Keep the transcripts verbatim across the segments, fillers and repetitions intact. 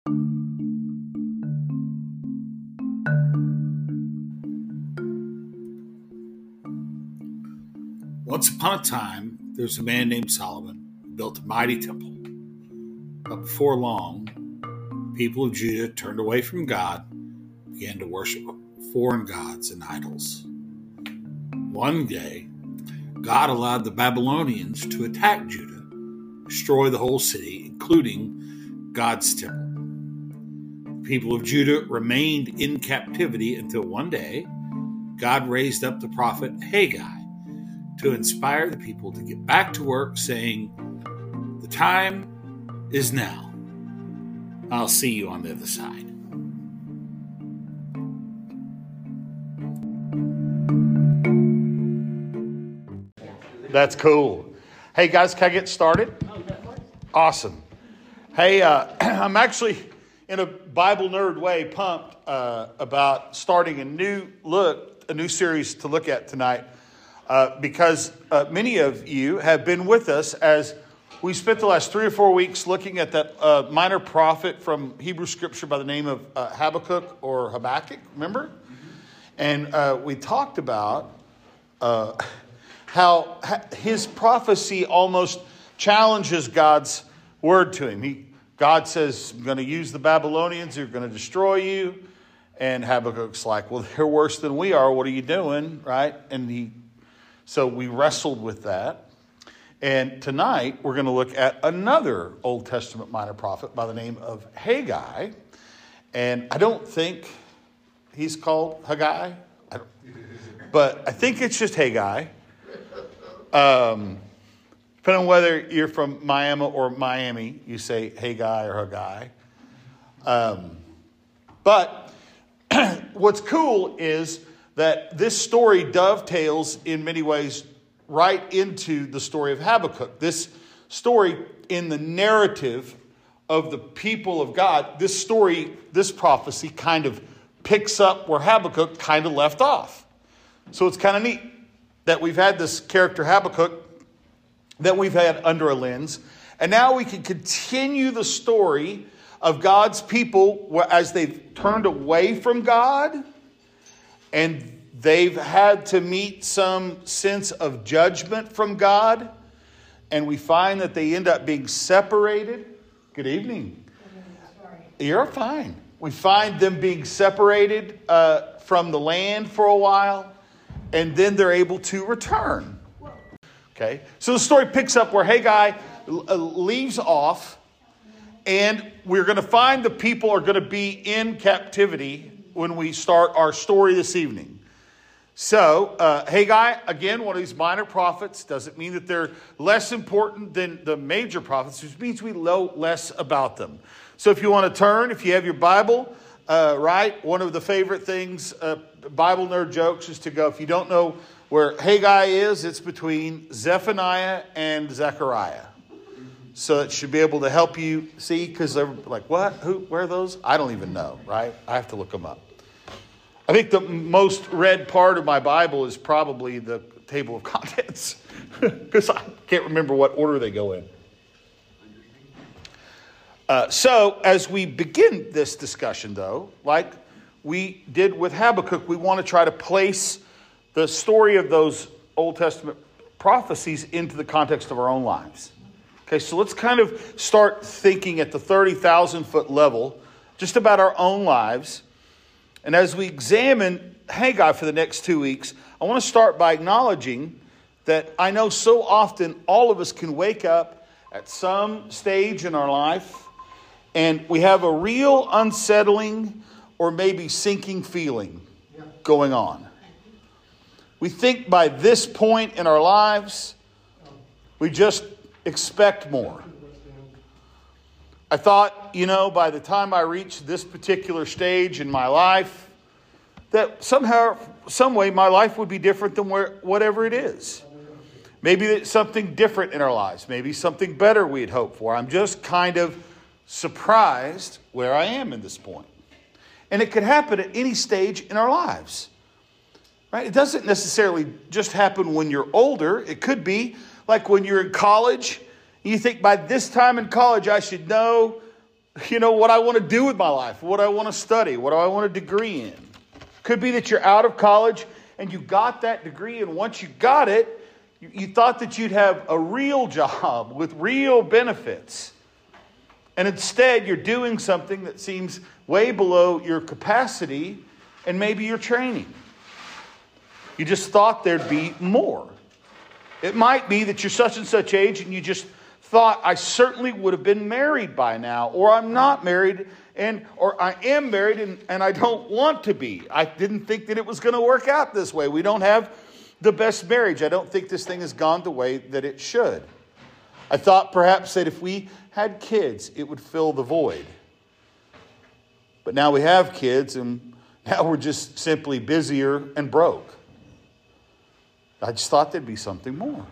Once upon a time, there was a man named Solomon who built a mighty temple. But before long, the people of Judah turned away from God and began to worship foreign gods and idols. One day, God allowed the Babylonians to attack Judah, destroy the whole city, including God's temple. The people of Judah remained in captivity until one day, God raised up the prophet Haggai to inspire the people to get back to work, saying, "The time is now. I'll see you on the other side." That's cool. Hey guys, can I get started? Awesome. Hey, uh, I'm actually in a Bible nerd way pumped uh, about starting a new look, a new series to look at tonight. Uh, because uh, many of you have been with us as we spent the last three or four weeks looking at that uh, minor prophet from Hebrew scripture by the name of uh, Habakkuk or Habakkuk, remember? Mm-hmm. And uh, we talked about uh, how ha- his prophecy almost challenges God's word to him. He, God says, "I'm going to use the Babylonians, they're going to destroy you." And Habakkuk's like, "Well, they're worse than we are. What are you doing?" Right? And he So we wrestled with that. And tonight we're going to look at another Old Testament minor prophet by the name of Haggai. And I don't think he's called Haggai. I don't, but I think it's just Haggai. Um, depending on whether you're from Miami or Miami, you say Haggai or Haggai. Um, but what's cool is that this story dovetails in many ways right into the story of Habakkuk. This story in the narrative of the people of God, this story, this prophecy kind of picks up where Habakkuk kind of left off. So it's kind of neat that we've had this character Habakkuk that we've had under a lens. And now we can continue the story of God's people as they've turned away from God and they've had to meet some sense of judgment from God. And we find that they end up being separated. Good evening. Sorry. You're fine. We find them being separated uh, from the land for a while. And then they're able to return. Okay. So the story picks up where Haggai leaves off. And we're going to find the people are going to be in captivity when we start our story this evening. So, uh, Haggai, again, one of these minor prophets, doesn't mean that they're less important than the major prophets, which means we know less about them. So if you want to turn, if you have your Bible, uh, right, one of the favorite things, uh, Bible nerd jokes, is to go, if you don't know where Haggai is, it's between Zephaniah and Zechariah. So it should be able to help you see, because they're like, what? Who? Where are those? I don't even know, right? I have to look them up. I think the most read part of my Bible is probably the table of contents, because I can't remember what order they go in. Uh, so as we begin this discussion, though, like we did with Habakkuk, we want to try to place the story of those Old Testament prophecies into the context of our own lives. Okay, so let's kind of start thinking at the thirty thousand foot level, just about our own lives. And as we examine Haggai for the next two weeks, I want to start by acknowledging that I know so often all of us can wake up at some stage in our life and we have a real unsettling or maybe sinking feeling going on. We think by this point in our lives, we just expect more. I thought, you know, by the time I reached this particular stage in my life, that somehow, some way, my life would be different than where, whatever it is. Maybe it's something different in our lives. Maybe something better we'd hoped for. I'm just kind of surprised where I am in this point. And it could happen at any stage in our lives. Right? It doesn't necessarily just happen when you're older. It could be like when you're in college. You think by this time in college, I should know you know, what I want to do with my life, what I want to study, what do I want a degree in. Could be that you're out of college and you got that degree, and once you got it, you, you thought that you'd have a real job with real benefits. And instead, you're doing something that seems way below your capacity and maybe your training. You just thought there'd be more. It might be that you're such and such age and you just thought, I certainly would have been married by now, or I'm not married, and or I am married and, and I don't want to be. I didn't think that it was going to work out this way. We don't have the best marriage. I don't think this thing has gone the way that it should. I thought perhaps that if we had kids, it would fill the void. But now we have kids, and now we're just simply busier and broke. I just thought there'd be something more.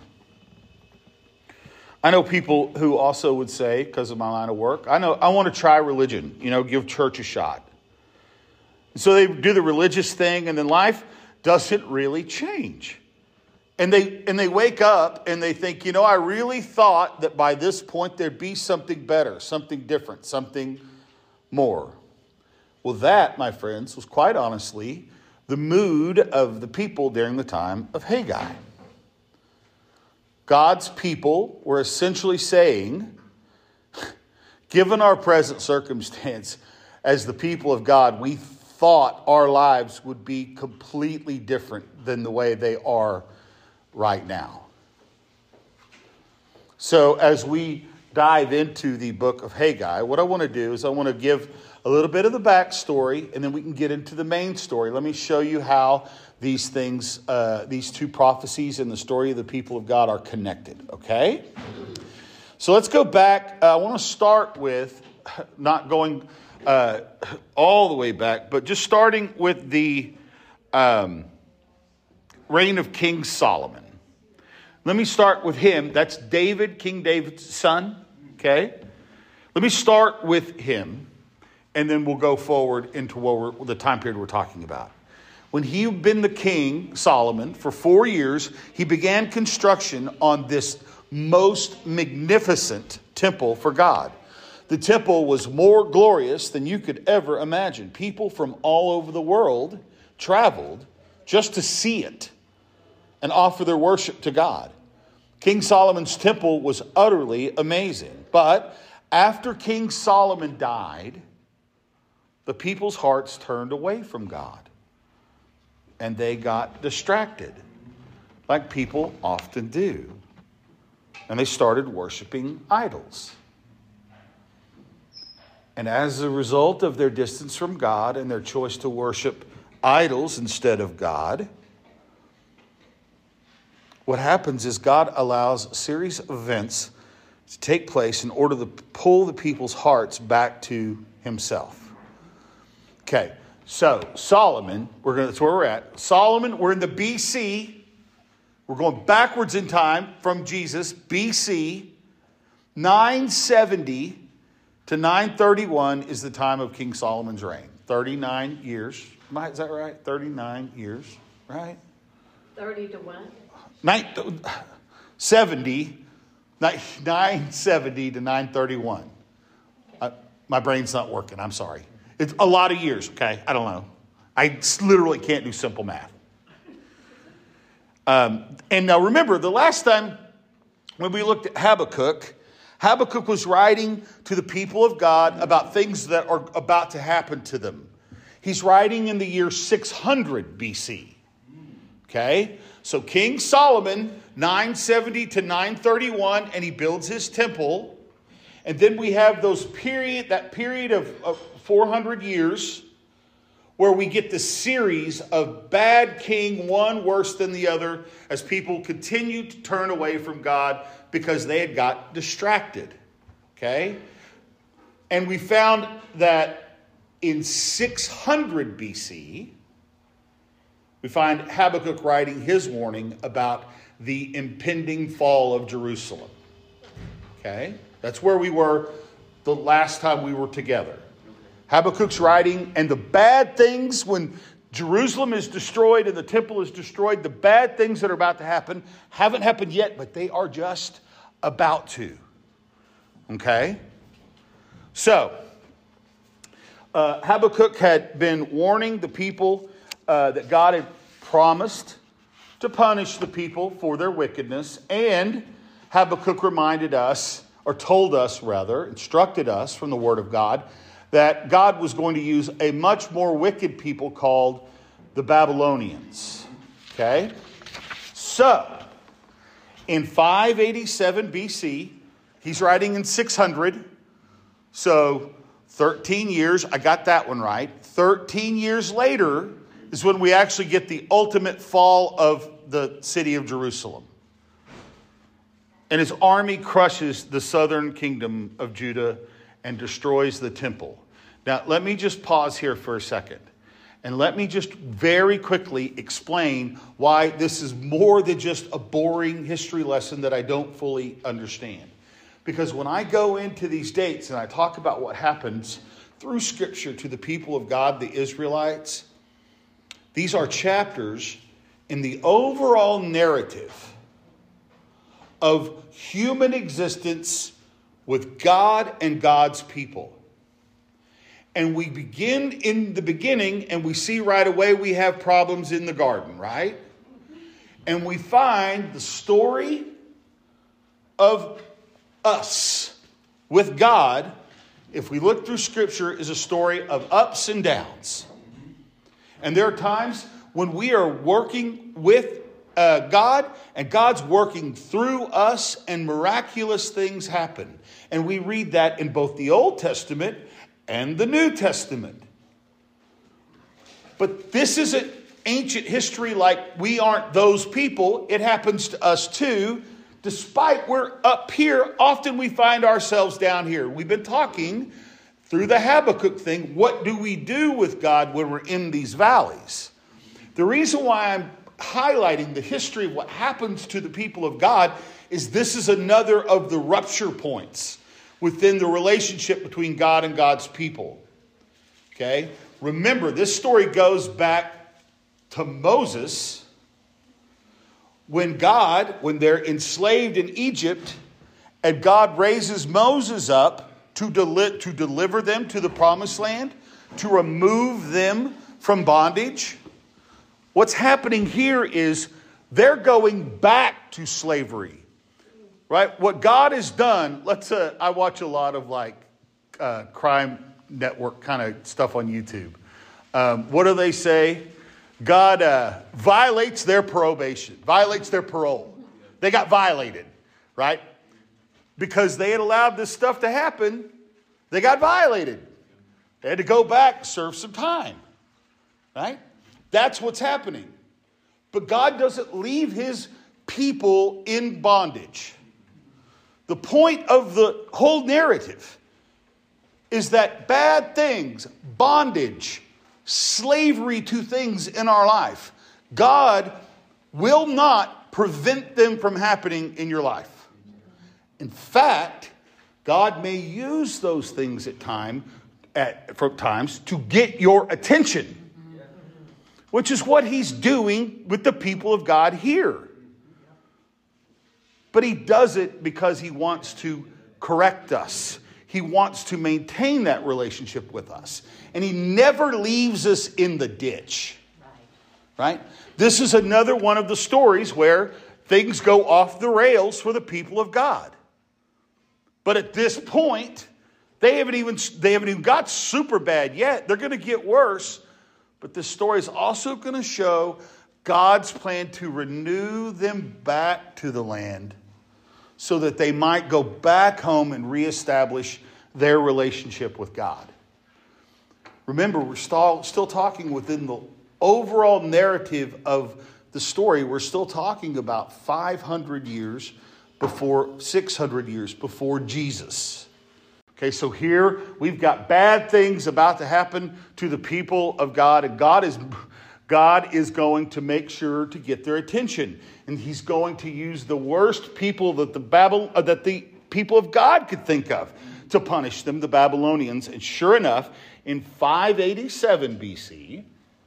I know people who also would say, because of my line of work, I know I want to try religion, you know, give church a shot. So they do the religious thing, and then life doesn't really change. And they and they wake up and they think, you know, I really thought that by this point there'd be something better, something different, something more. Well, that, my friends, was quite honestly the mood of the people during the time of Haggai. God's people were essentially saying, given our present circumstance as the people of God, we thought our lives would be completely different than the way they are right now. So as we dive into the book of Haggai, what I want to do is I want to give a little bit of the backstory, and then we can get into the main story. Let me show you how these things, uh, these two prophecies and the story of the people of God are connected, okay? So let's go back. Uh, I want to start with, not going uh, all the way back, but just starting with the um, reign of King Solomon. Let me start with him. That's David, King David's son, okay? Let me start with him, and then we'll go forward into what we're, the time period we're talking about. When he had been the king, Solomon, for four years, he began construction on this most magnificent temple for God. The temple was more glorious than you could ever imagine. People from all over the world traveled just to see it and offer their worship to God. King Solomon's temple was utterly amazing. But after King Solomon died, the people's hearts turned away from God. And they got distracted, like people often do. And they started worshiping idols. And as a result of their distance from God and their choice to worship idols instead of God, what happens is God allows a series of events to take place in order to pull the people's hearts back to himself. Okay. So, Solomon, we're going to, that's where we're at. Solomon, we're in the B C. We're going backwards in time from Jesus, B C. nine seventy to nine thirty-one is the time of King Solomon's reign. thirty-nine years. Is that right? thirty-nine years, right? thirty to what? Nine, seventy, nine seventy to nine thirty-one. I, my brain's not working. I'm sorry. It's a lot of years, okay? I don't know. I literally can't do simple math. Um, and now remember, the last time when we looked at Habakkuk, Habakkuk was writing to the people of God about things that are about to happen to them. He's writing in the year six hundred B C. Okay? So King Solomon, nine seventy to nine thirty-one, and he builds his temple. And then we have those period, that period of, of four hundred years where we get the series of bad king, one worse than the other, as people continue to turn away from God because they had got distracted. Okay? And we found that in six hundred B C, we find Habakkuk writing his warning about the impending fall of Jerusalem. Okay? That's where we were the last time we were together. Habakkuk's writing, and the bad things when Jerusalem is destroyed and the temple is destroyed, the bad things that are about to happen haven't happened yet, but they are just about to. Okay? So, Uh, Habakkuk had been warning the people uh, that God had promised to punish the people for their wickedness. And Habakkuk reminded us, or told us rather, instructed us from the Word of God, that God was going to use a much more wicked people called the Babylonians. Okay? So, in five eighty-seven B C, he's writing in six hundred, so thirteen years, I got that one right. thirteen years later is when we actually get the ultimate fall of the city of Jerusalem. And his army crushes the southern kingdom of Judah and destroys the temple. Now, let me just pause here for a second. And let me just very quickly explain why this is more than just a boring history lesson that I don't fully understand. Because when I go into these dates and I talk about what happens through Scripture to the people of God, the Israelites, these are chapters in the overall narrative of human existence with God and God's people. And we begin in the beginning and we see right away we have problems in the garden, right? And we find the story of us with God, if we look through Scripture, is a story of ups and downs. And there are times when we are working with uh, God and God's working through us and miraculous things happen. And we read that in both the Old Testament and the New Testament. But this isn't ancient history like we aren't those people. It happens to us too. Despite we're up here, often we find ourselves down here. We've been talking through the Habakkuk thing. What do we do with God when we're in these valleys? The reason why I'm highlighting the history of what happens to the people of God is this is another of the rupture points within the relationship between God and God's people. Okay? Remember, this story goes back to Moses. When God, when they're enslaved in Egypt, and God raises Moses up to, deli- to deliver them to the promised land, to remove them from bondage. What's happening here is they're going back to slavery, right? What God has done, let's, uh, I watch a lot of like uh, crime network kind of stuff on YouTube. Um, what do they say? God uh, violates their probation, violates their parole. They got violated, right? Because they had allowed this stuff to happen, they got violated. They had to go back, serve some time, right? That's what's happening. But God doesn't leave his people in bondage. The point of the whole narrative is that bad things, bondage, slavery to things in our life, God will not prevent them from happening in your life. In fact, God may use those things at time, at for times to get your attention, which is what he's doing with the people of God here. But he does it because he wants to correct us. He wants to maintain that relationship with us. And he never leaves us in the ditch. Right? This is another one of the stories where things go off the rails for the people of God. But at this point, they haven't even, they haven't even got super bad yet. They're going to get worse. But this story is also going to show God's plan to renew them back to the land, so that they might go back home and reestablish their relationship with God. Remember, we're still, still talking within the overall narrative of the story. We're still talking about five hundred years before, six hundred years before Jesus. Okay, so here we've got bad things about to happen to the people of God, and God is... God is going to make sure to get their attention. And he's going to use the worst people that the Babel, uh, that the people of God could think of to punish them, the Babylonians. And sure enough, in five eighty-seven B C,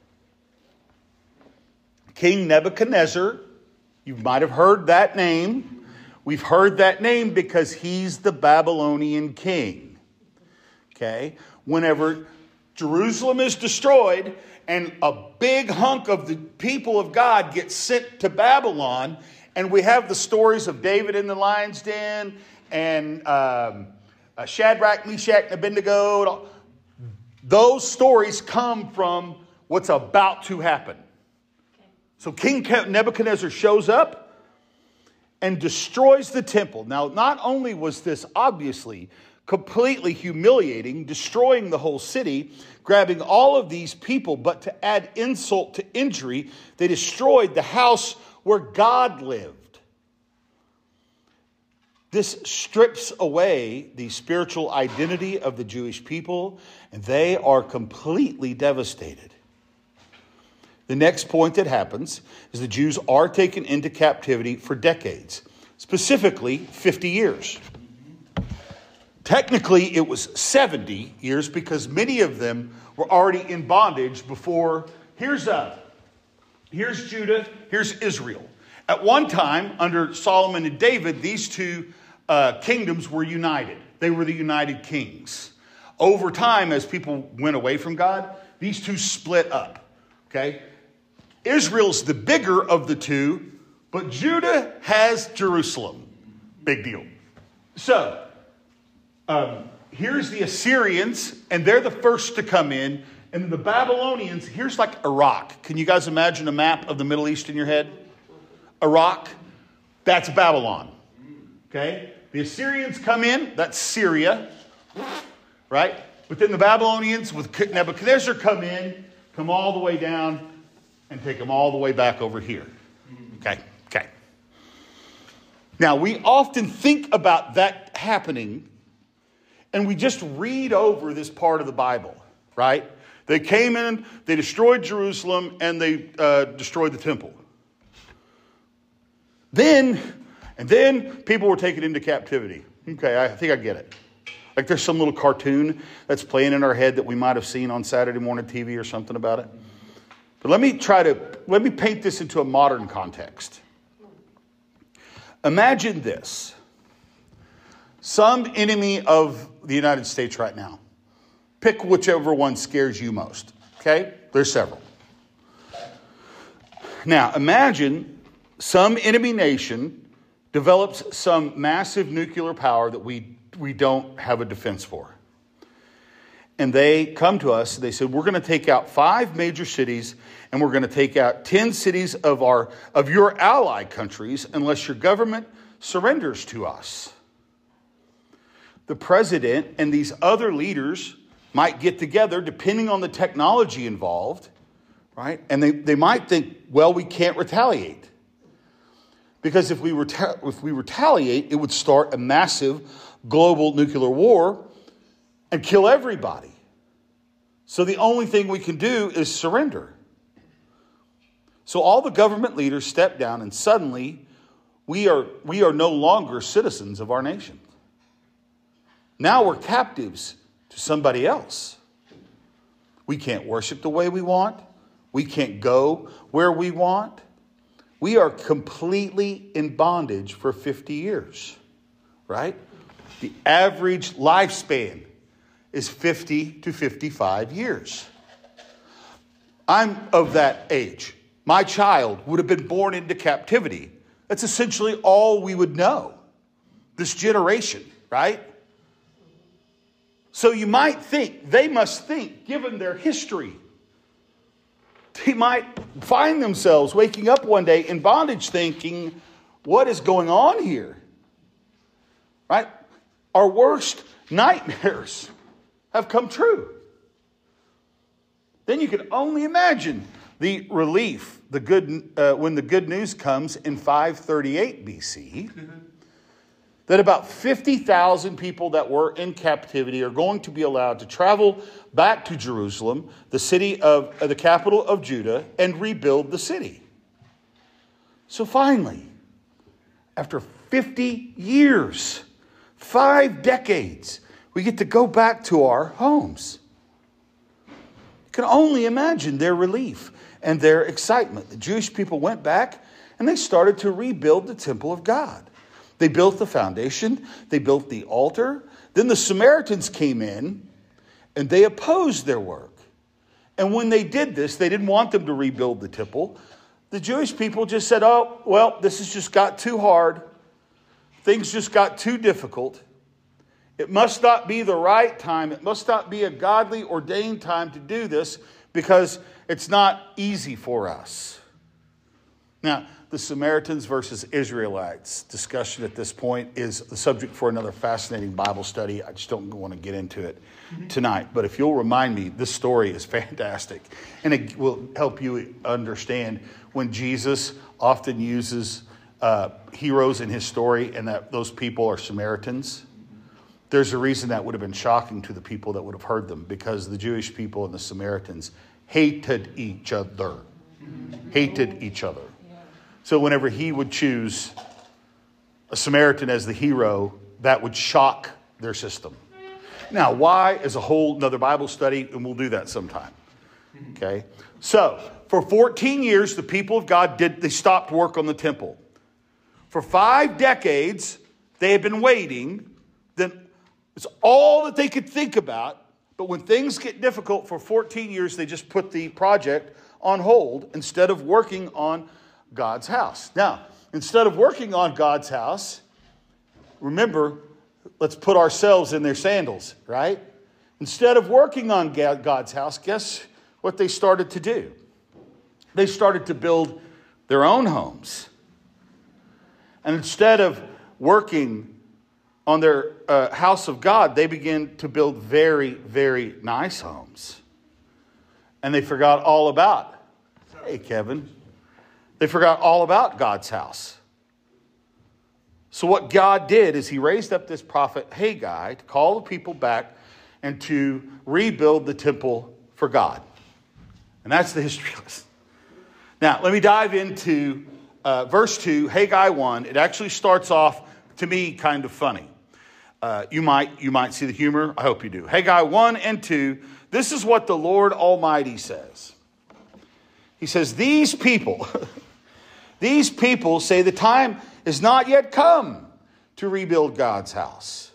King Nebuchadnezzar, you might have heard that name. We've heard that name because he's the Babylonian king. Okay? Whenever Jerusalem is destroyed, and a big hunk of the people of God gets sent to Babylon. And we have the stories of David in the lion's den, and um, uh, Shadrach, Meshach, and Abednego. Those stories come from what's about to happen. So King Nebuchadnezzar shows up and destroys the temple. Now, not only was this obviously completely humiliating, destroying the whole city, grabbing all of these people, but to add insult to injury, they destroyed the house where God lived. This strips away the spiritual identity of the Jewish people, and they are completely devastated. The next point that happens is the Jews are taken into captivity for decades, specifically fifty years. Technically, it was seventy years because many of them were already in bondage before. Here's uh, here's Judah, here's Israel. At one time, under Solomon and David, these two uh, kingdoms were united. They were the united kings. Over time, as people went away from God, these two split up. Okay? Israel's the bigger of the two, but Judah has Jerusalem. Big deal. So, um, here's the Assyrians, and they're the first to come in. And the Babylonians, here's like Iraq. Can you guys imagine a map of the Middle East in your head? Iraq, that's Babylon. Okay? The Assyrians come in, that's Syria. Right? But then the Babylonians with Nebuchadnezzar come in, come all the way down, and take them all the way back over here. Okay? Okay. Now, we often think about that happening, and we just read over this part of the Bible, right? They came in, they destroyed Jerusalem, and they uh, destroyed the temple. Then, and then people were taken into captivity. Okay, I think I get it. Like there's some little cartoon that's playing in our head that we might have seen on Saturday morning T V or something about it. But let me try to, let me paint this into a modern context. Imagine this. Some enemy of the United States right now. Pick whichever one scares you most. Okay? There's several. Now, imagine some enemy nation develops some massive nuclear power that we, we don't have a defense for. And they come to us, they said, we're going to take out five major cities, and we're going to take out ten cities of our of your ally countries unless your government surrenders to us. The president and these other leaders might get together, depending on the technology involved, right? And they, they might think, well, we can't retaliate. Because if we, reta- if we retaliate, it would start a massive global nuclear war and kill everybody. So the only thing we can do is surrender. So all the government leaders step down, and suddenly we are, we are no longer citizens of our nation. Now we're captives to somebody else. We can't worship the way we want. We can't go where we want. We are completely in bondage for fifty years, right? The average lifespan is fifty to fifty-five years. I'm of that age. My child would have been born into captivity. That's essentially all we would know. This generation, right? So you might think, they must think, given their history, they might find themselves waking up one day in bondage thinking, what is going on here? Right? Our worst nightmares have come true. Then you can only imagine the relief, the good uh, when the good news comes in five thirty-eight B C, that about fifty thousand people that were in captivity are going to be allowed to travel back to Jerusalem, the city of uh, the capital of Judah, and rebuild the city. So finally, after fifty years, five decades, we get to go back to our homes. You can only imagine their relief and their excitement. The Jewish people went back and they started to rebuild the temple of God. They built the foundation. They built the altar. Then the Samaritans came in and they opposed their work. And when they did this, they didn't want them to rebuild the temple. The Jewish people just said, oh, well, this has just got too hard. Things just got too difficult. It must not be the right time. It must not be a godly ordained time to do this because it's not easy for us. Now, the Samaritans versus Israelites discussion at this point is the subject for another fascinating Bible study. I just don't want to get into it tonight. But if you'll remind me, this story is fantastic. And it will help you understand when Jesus often uses uh, heroes in his story and that those people are Samaritans. There's a reason that would have been shocking to the people that would have heard them, because the Jewish people and the Samaritans hated each other. Hated each other. So whenever he would choose a Samaritan as the hero, that would shock their system. Now, why is a whole another Bible study, and we'll do that sometime. Okay? So, for fourteen years, the people of God did they stopped work on the temple. For five decades, they had been waiting. Then it's all that they could think about. But when things get difficult for fourteen years, they just put the project on hold instead of working on God's house. Now, instead of working on God's house, remember, let's put ourselves in their sandals, right? Instead of working on God's house, guess what they started to do? They started to build their own homes. And instead of working on their uh, house of God, they began to build very, very nice homes. And they forgot all about, hey, Kevin, they forgot all about God's house. So what God did is he raised up this prophet Haggai to call the people back and to rebuild the temple for God. And that's the history lesson. Now, let me dive into uh, verse two, Haggai one. It actually starts off, to me, kind of funny. Uh, you might you might see the humor. I hope you do. Haggai one and two. This is what the Lord Almighty says. He says, these people... These people say the time is not yet come to rebuild God's house.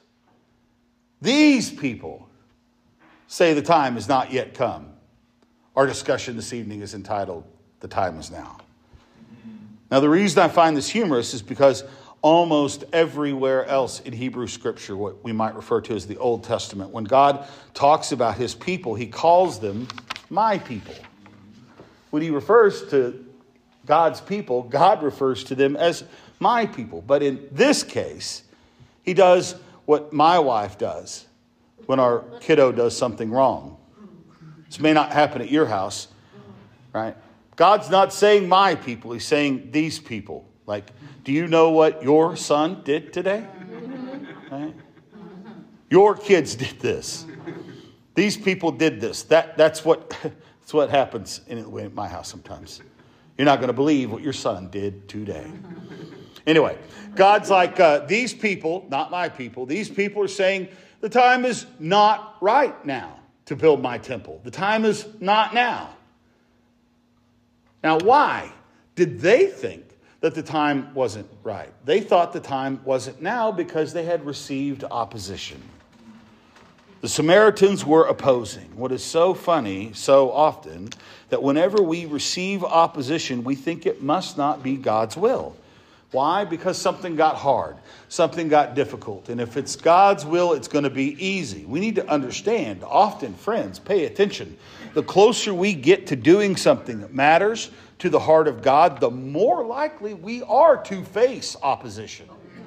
These people say the time is not yet come. Our discussion this evening is entitled, The Time Is Now. Now, the reason I find this humorous is because almost everywhere else in Hebrew Scripture, what we might refer to as the Old Testament, when God talks about his people, he calls them my people. When he refers to God's people, God refers to them as my people. But in this case, he does what my wife does when our kiddo does something wrong. This may not happen at your house, right? God's not saying my people. He's saying these people. Like, do you know what your son did today? Right? Your kids did this. These people did this. That, that's what, that's what happens in, in my house sometimes. You're not going to believe what your son did today. Anyway, God's like, uh, these people, not my people, these people are saying the time is not right now to build my temple. The time is not now. Now, why did they think that the time wasn't right? They thought the time wasn't now because they had received opposition. The Samaritans were opposing. What is so funny so often that whenever we receive opposition, we think it must not be God's will. Why? Because something got hard. Something got difficult. And if it's God's will, it's going to be easy. We need to understand, often, friends, pay attention. The closer we get to doing something that matters to the heart of God, the more likely we are to face opposition.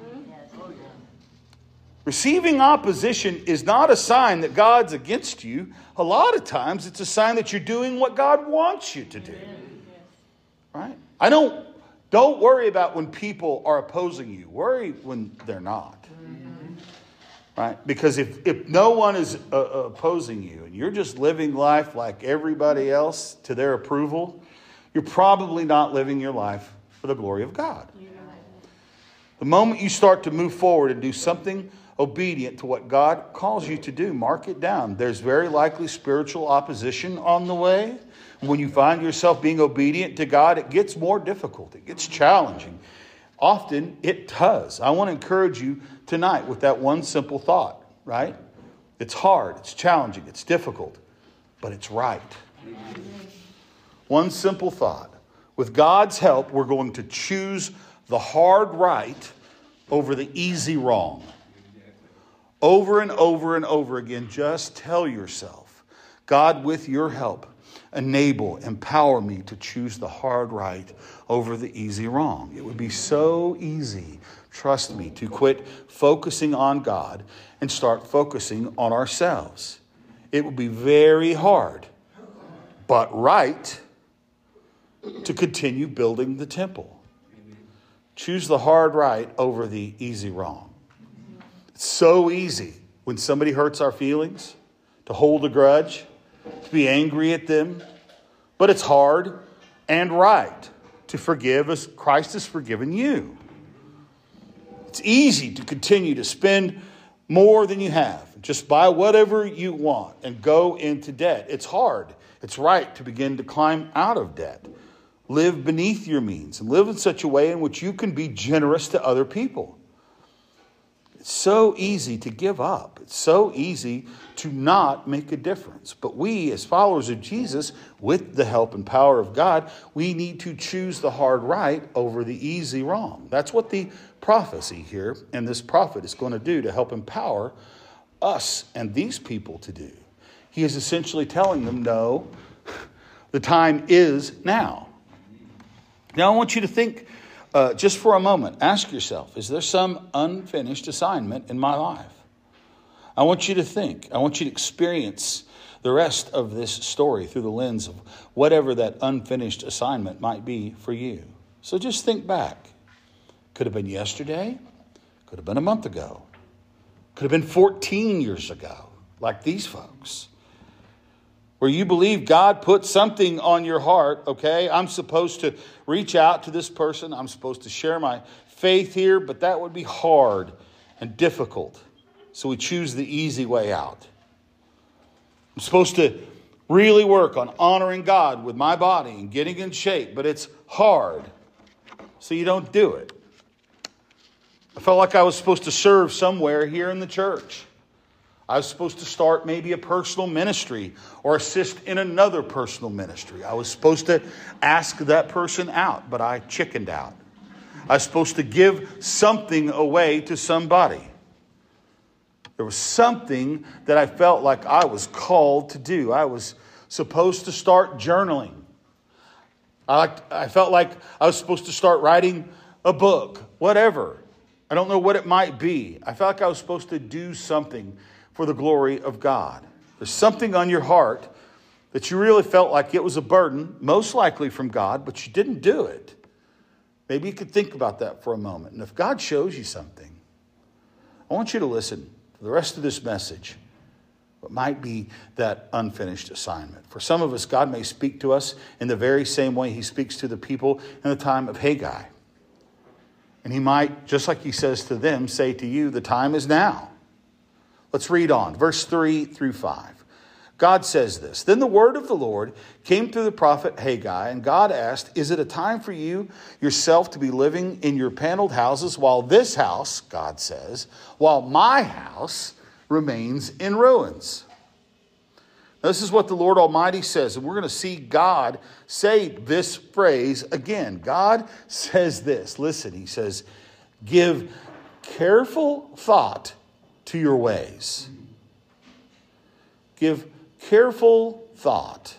Receiving opposition is not a sign that God's against you. A lot of times it's a sign that you're doing what God wants you to do. Right? I don't, don't worry about when people are opposing you. Worry when they're not. Right? Because if, if no one is uh, opposing you and you're just living life like everybody else to their approval, you're probably not living your life for the glory of God. The moment you start to move forward and do something obedient to what God calls you to do, mark it down. There's very likely spiritual opposition on the way. When you find yourself being obedient to God, it gets more difficult. It gets challenging. Often it does. I want to encourage you tonight with that one simple thought, right? It's hard, it's challenging, it's difficult, but it's right. One simple thought. With God's help, we're going to choose the hard right over the easy wrong. Over and over and over again, just tell yourself, God, with your help, enable, empower me to choose the hard right over the easy wrong. It would be so easy, trust me, to quit focusing on God and start focusing on ourselves. It would be very hard, but right, to continue building the temple. Choose the hard right over the easy wrong. It's so easy when somebody hurts our feelings to hold a grudge, to be angry at them. But it's hard and right to forgive as Christ has forgiven you. It's easy to continue to spend more than you have. Just buy whatever you want and go into debt. It's hard. It's right to begin to climb out of debt. Live beneath your means and live in such a way in which you can be generous to other people. It's so easy to give up. It's so easy to not make a difference. But we, as followers of Jesus, with the help and power of God, we need to choose the hard right over the easy wrong. That's what the prophecy here and this prophet is going to do to help empower us and these people to do. He is essentially telling them, no, the time is now. Now I want you to think uh, just for a moment. Ask yourself, is there some unfinished assignment in my life? I want you to think. I want you to experience the rest of this story through the lens of whatever that unfinished assignment might be for you. So just think back. Could have been yesterday. Could have been a month ago. Could have been fourteen years ago, like these folks. Where you believe God put something on your heart, okay? I'm supposed to reach out to this person. I'm supposed to share my faith here, but that would be hard and difficult. So we choose the easy way out. I'm supposed to really work on honoring God with my body and getting in shape, but it's hard. So you don't do it. I felt like I was supposed to serve somewhere here in the church. I was supposed to start maybe a personal ministry or assist in another personal ministry. I was supposed to ask that person out, but I chickened out. I was supposed to give something away to somebody. There was something that I felt like I was called to do. I was supposed to start journaling. I, liked, I felt like I was supposed to start writing a book, whatever. I don't know what it might be. I felt like I was supposed to do something for the glory of God. There's something on your heart that you really felt like it was a burden, most likely from God, but you didn't do it. Maybe you could think about that for a moment. And if God shows you something, I want you to listen to the rest of this message. What might be that unfinished assignment. For some of us, God may speak to us in the very same way He speaks to the people in the time of Haggai. And He might, just like He says to them, say to you, the time is now. Let's read on, verse three through five. God says this, "Then the word of the Lord came through the prophet Haggai, and God asked, is it a time for you yourself to be living in your paneled houses while this house," God says, "while my house remains in ruins?" Now, this is what the Lord Almighty says, and we're going to see God say this phrase again. God says this. Listen, He says, "Give careful thought to your ways." Give careful thought.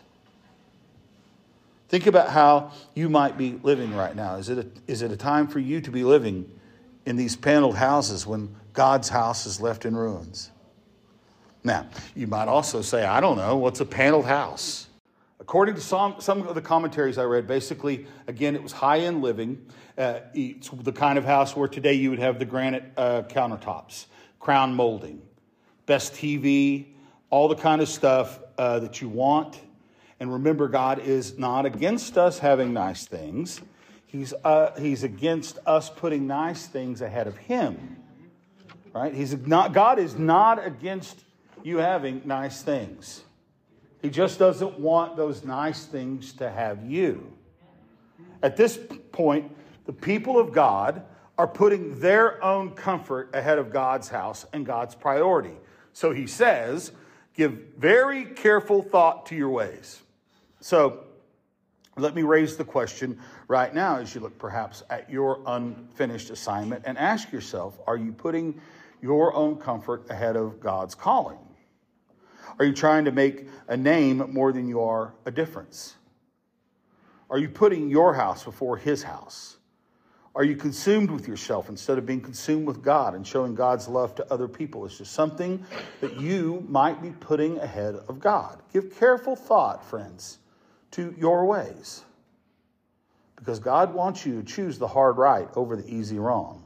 Think about how you might be living right now. Is it a, is it a time for you to be living in these paneled houses when God's house is left in ruins? Now, you might also say, I don't know, what's a paneled house? According to some, some of the commentaries I read, basically, again, it was high-end living. Uh, it's the kind of house where today you would have the granite uh, countertops, crown molding, best T V, all the kind of stuff uh, that you want. And remember, God is not against us having nice things. He's uh, He's against us putting nice things ahead of Him. Right? He's not. God is not against you having nice things. He just doesn't want those nice things to have you. At this point, the people of God are putting their own comfort ahead of God's house and God's priority. So he says, give very careful thought to your ways. So let me raise the question right now as you look perhaps at your unfinished assignment and ask yourself, are you putting your own comfort ahead of God's calling? Are you trying to make a name more than you are a difference? Are you putting your house before his house? Are you consumed with yourself instead of being consumed with God and showing God's love to other people? It's just something that you might be putting ahead of God. Give careful thought, friends, to your ways. Because God wants you to choose the hard right over the easy wrong.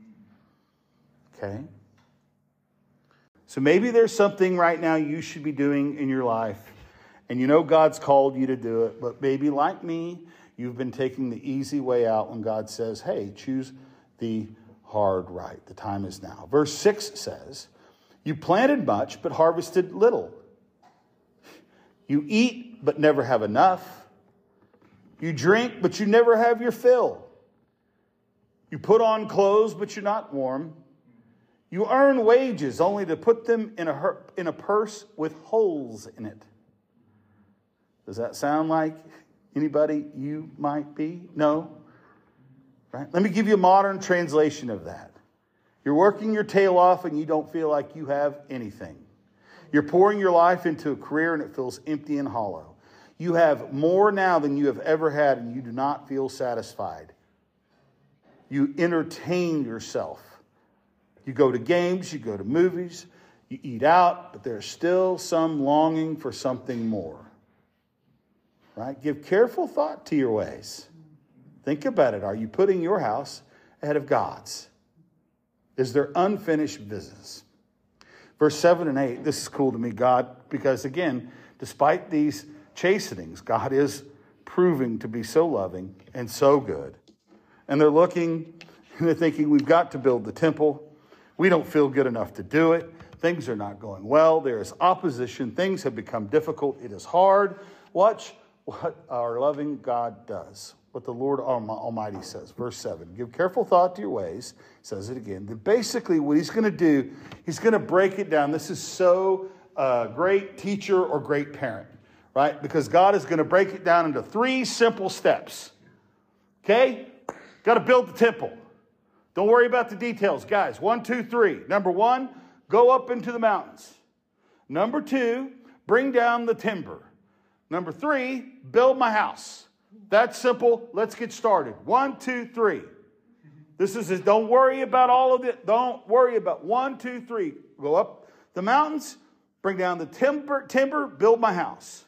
Okay? So maybe there's something right now you should be doing in your life, and you know God's called you to do it, but maybe like me, you've been taking the easy way out when God says, hey, choose the hard right. The time is now. Verse six says, you planted much, but harvested little. You eat, but never have enough. You drink, but you never have your fill. You put on clothes, but you're not warm. You earn wages only to put them in a, her- in a purse with holes in it. Does that sound like anybody you might be? No? Right? Let me give you a modern translation of that. You're working your tail off and you don't feel like you have anything. You're pouring your life into a career and it feels empty and hollow. You have more now than you have ever had and you do not feel satisfied. You entertain yourself. You go to games, you go to movies, you eat out, but there's still some longing for something more. Right? Give careful thought to your ways. Think about it. Are you putting your house ahead of God's? Is there unfinished business? Verse seven and eight, this is cool to me, God, because again, despite these chastenings, God is proving to be so loving and so good. And they're looking and they're thinking, we've got to build the temple. We don't feel good enough to do it. Things are not going well. There is opposition. Things have become difficult. It is hard. Watch what our loving God does. What the Lord Almighty says. Verse seven. Give careful thought to your ways. Says it again. That basically what he's going to do, he's going to break it down. This is so uh, great teacher or great parent. Right? Because God is going to break it down into three simple steps. Okay? Got to build the temple. Don't worry about the details, guys. One, two, three. Number one, go up into the mountains. Number two, bring down the timber. Number three, build my house. That's simple. Let's get started. One, two, three. This is it. Don't worry about all of it. Don't worry about one, two, three. Go up the mountains, bring down the timber, timber, build my house.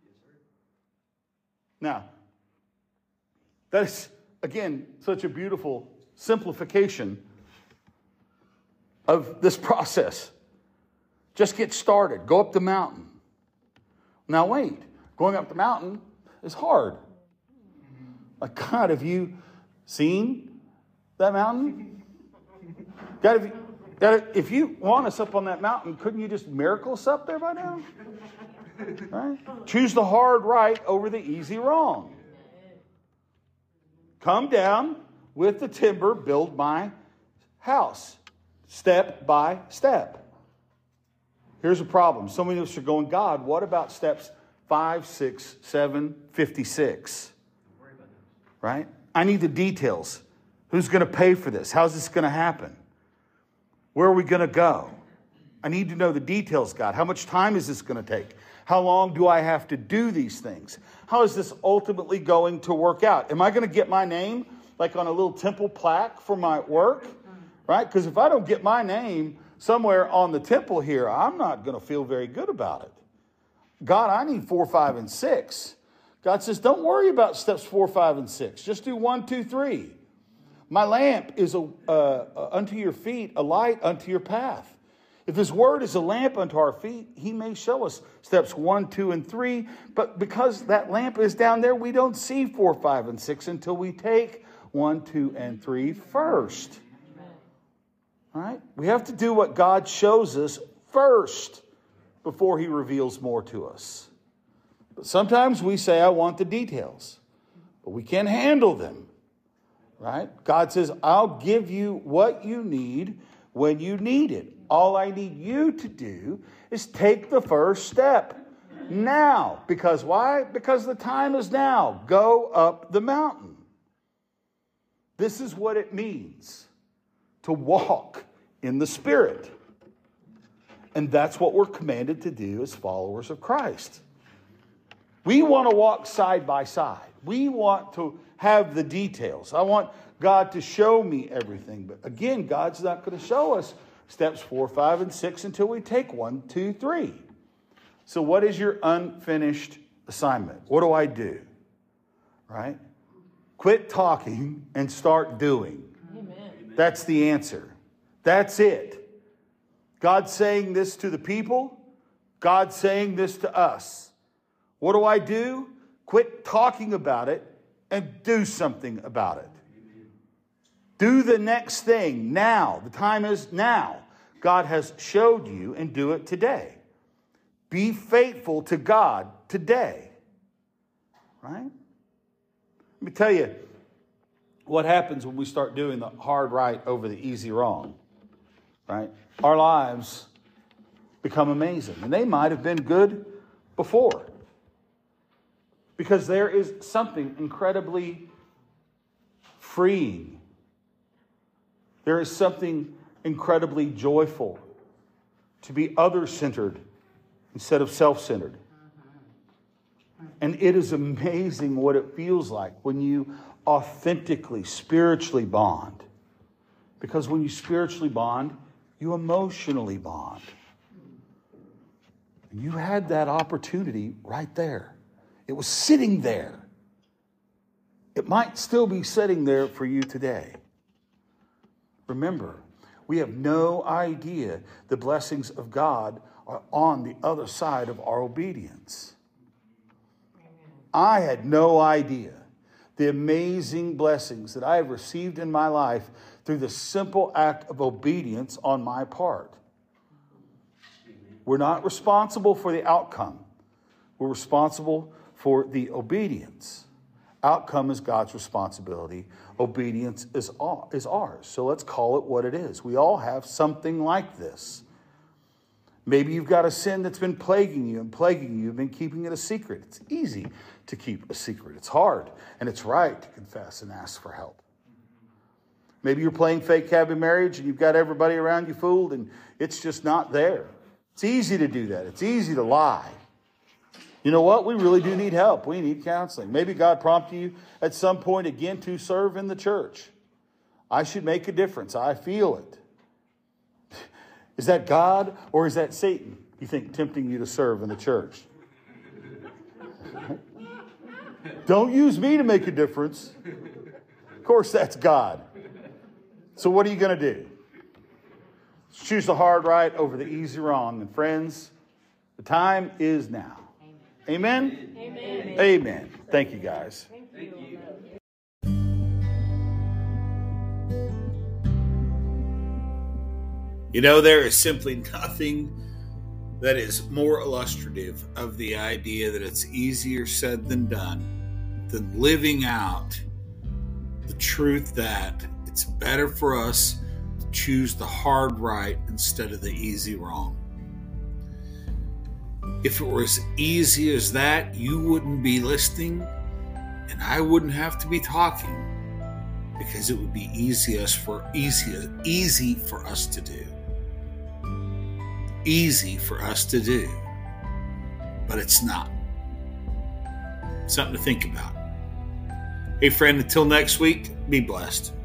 Now, that is, again, such a beautiful simplification of this process. Just get started. Go up the mountain. Now wait, going up the mountain is hard. Like, God, have you seen that mountain? God, if you, God, if you want us up on that mountain, couldn't you just miracle us up there by now? Right? Choose the hard right over the easy wrong. Come down with the timber, build my house, step by step. Here's a problem. So many of us are going, God, what about steps five, six, seven, fifty-six? Right? I need the details. Who's going to pay for this? How's this going to happen? Where are we going to go? I need to know the details, God. How much time is this going to take? How long do I have to do these things? How is this ultimately going to work out? Am I going to get my name like on a little temple plaque for my work? Right? Because if I don't get my name somewhere on the temple here, I'm not going to feel very good about it. God, I need four, five, and six. God says, don't worry about steps four, five, and six. Just do one, two, three. My lamp is a, uh, unto your feet, a light unto your path. If his word is a lamp unto our feet, he may show us steps one, two, and three. But because that lamp is down there, we don't see four, five, and six until we take one, two, and three first. All right? We have to do what God shows us first before he reveals more to us. But sometimes we say, I want the details, but we can't handle them. Right? God says, I'll give you what you need when you need it. All I need you to do is take the first step now. Because why? Because the time is now. Go up the mountain. This is what it means to walk in the Spirit. And that's what we're commanded to do as followers of Christ. We want to walk side by side. We want to have the details. I want God to show me everything. But again, God's not going to show us steps four, five, and six until we take one, two, three. So what is your unfinished assignment? What do I do? Right? Quit talking and start doing. Amen. That's the answer. That's it. God's saying this to the people. God's saying this to us. What do I do? Quit talking about it and do something about it. Do the next thing now. The time is now. God has showed you, and do it today. Be faithful to God today. Right? Let me tell you what happens when we start doing the hard right over the easy wrong. Right? Our lives become amazing. And they might have been good before. Because there is something incredibly freeing. There is something incredibly joyful to be other-centered instead of self-centered. And it is amazing what it feels like when you authentically, spiritually bond. Because when you spiritually bond, you emotionally bond. And you had that opportunity right there. It was sitting there. It might still be sitting there for you today. Remember, we have no idea the blessings of God are on the other side of our obedience. I had no idea the amazing blessings that I have received in my life through the simple act of obedience on my part. We're not responsible for the outcome. We're responsible for the obedience. Outcome is God's responsibility. Obedience is is ours. So let's call it what it is. We all have something like this. Maybe you've got a sin that's been plaguing you and plaguing you. You've been keeping it a secret. It's easy to keep a secret. It's hard, and it's right to confess and ask for help. Maybe you're playing fake happy marriage and you've got everybody around you fooled and it's just not there. It's easy to do that. It's easy to lie. You know what? We really do need help. We need counseling. Maybe God prompted you at some point again to serve in the church. I should make a difference. I feel it. Is that God or is that Satan, you think, tempting you to serve in the church? Don't use me to make a difference. Of course, that's God. So what are you going to do? Choose the hard right over the easy wrong. And friends, the time is now. Amen? Amen. Amen. Amen. Thank you, guys. Thank you. You know, there is simply nothing that is more illustrative of the idea that it's easier said than done than living out the truth that it's better for us to choose the hard right instead of the easy wrong. If it were as easy as that, you wouldn't be listening and I wouldn't have to be talking because it would be easiest for easy, easy for us to do. Easy for us to do. But it's not. Something to think about. Hey friend, until next week, be blessed.